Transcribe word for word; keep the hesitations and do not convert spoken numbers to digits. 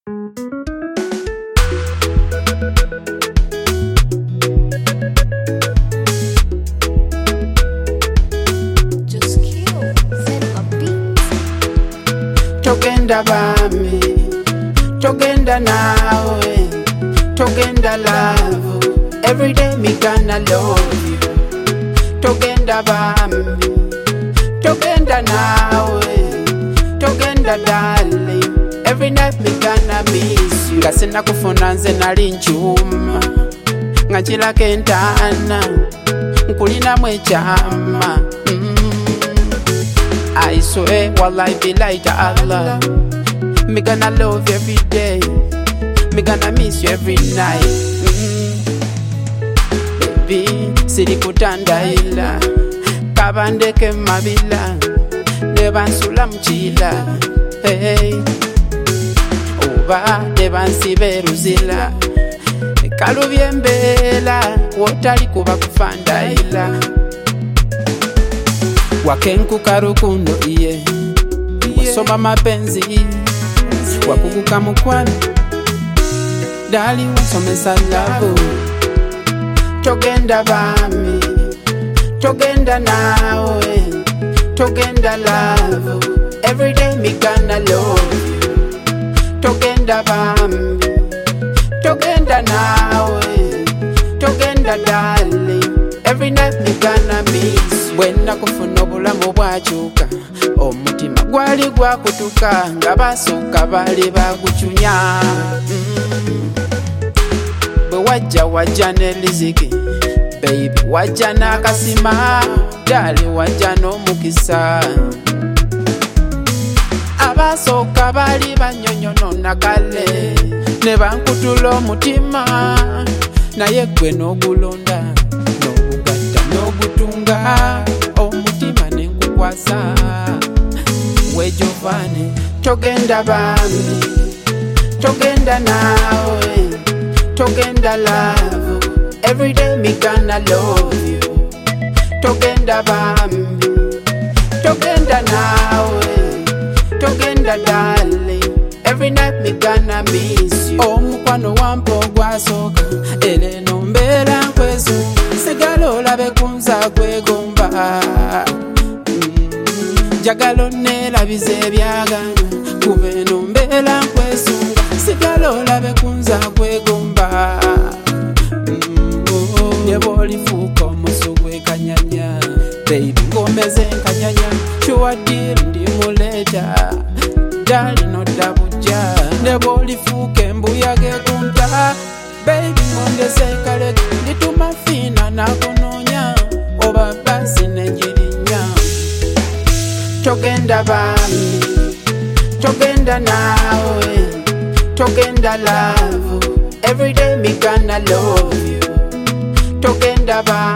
Togenda bami, togenda nawe, togenda love. Every day me gonna love you. Togenda bami, togenda nawe, togenda darling. Every night me gonna miss you. Ngasina kufuna nze nali nchuma, ngachila kentana, nkulina mwechama. mm. I swear, wallahi billahi ta'ala, me gonna love you every day, me gonna miss you every night. mm. Baby, siri kutandaila, kabandeke mabila, nebansula mchila. Hey, oba nebansibe ruzila, kalubye mbela, wotali kuba kufandaila. Wakenkuka rukundo iye, wasoma mapenzi, wakukuka mukwano, dali wasomesa love. Togenda bami, togenda nawe, togenda love. Every day me gonna love you. Togenda bami, togenda nawe, togenda darling. Every night me gonna miss you. Bwena kufuna obulamu bwakyuka, omutima gwali gwakutuka, nga basooka bali bagucunya. mm. Bwe wajja wajja n'eliziki, baby wajja n'akasima, dali wajja n'omukisa. Abasooka bali banyonyonona kale, ne bankutula omutima, naye gwe n'ogulonda n'ogutunga, omutima nenkukwasa wejovane. Togenda bami, togenda nawe, togenda love. Every day me gonna love you. Togenda bami, togenda nawe, togenda darling. Every night me gonna miss you. Omukwano wampo gwasoka, ele nombera nkwezo, sigala olabe kunza kwegomba. mm. Jagalo nelabize ebyagana, kube nombera nkwesunga, sigala olabe kunza kwegomba. mm. oh. Nebolifuuka omusu gwekanyanya, baby ngomeze nkanyanya, sure deal ndi muleta, dali nodabuja. Nebolifuuka embuya gekunta, baby ngongeze kale, ndituma fina nakunonya, oba basi nenjirinya. Togenda bami, togenda nawe, togenda love. Every day me gonna love you. Togenda bami,